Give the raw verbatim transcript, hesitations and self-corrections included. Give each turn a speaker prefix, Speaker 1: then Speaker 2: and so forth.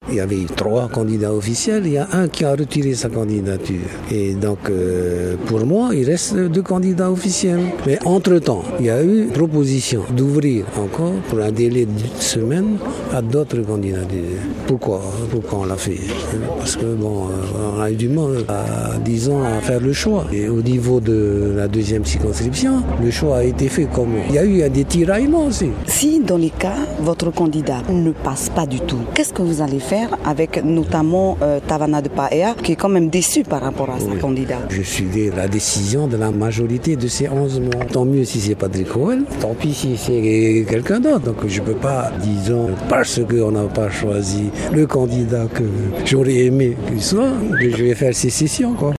Speaker 1: Il y avait eu trois candidats officiels, il y a un qui a retiré sa candidature. Et donc, euh, pour moi, il reste deux candidats officiels. Mais entre-temps, il y a eu une proposition d'ouvrir encore pour un délai d'une semaine à d'autres candidats. Pourquoi Pourquoi on l'a fait? Parce que bon, on a eu du mal, à, disons, à faire le choix. Et au niveau de la deuxième circonscription, le choix a été fait comme... Il y a eu des tiraillements aussi.
Speaker 2: Si, dans les cas, votre candidat ne passe pas du tout, qu'est-ce que vous allez faire avec notamment euh, Tavana de Paea, qui est quand même déçu par rapport à oui. sa candidat?
Speaker 1: Je suivrai la décision de la majorité de ces onze mois. Tant mieux si c'est Patrick Howell, tant pis si c'est quelqu'un d'autre. Donc je ne peux pas, disons, parce qu'on n'a pas choisi le candidat que j'aurais aimé qu'il soit, que je vais faire sécession, quoi.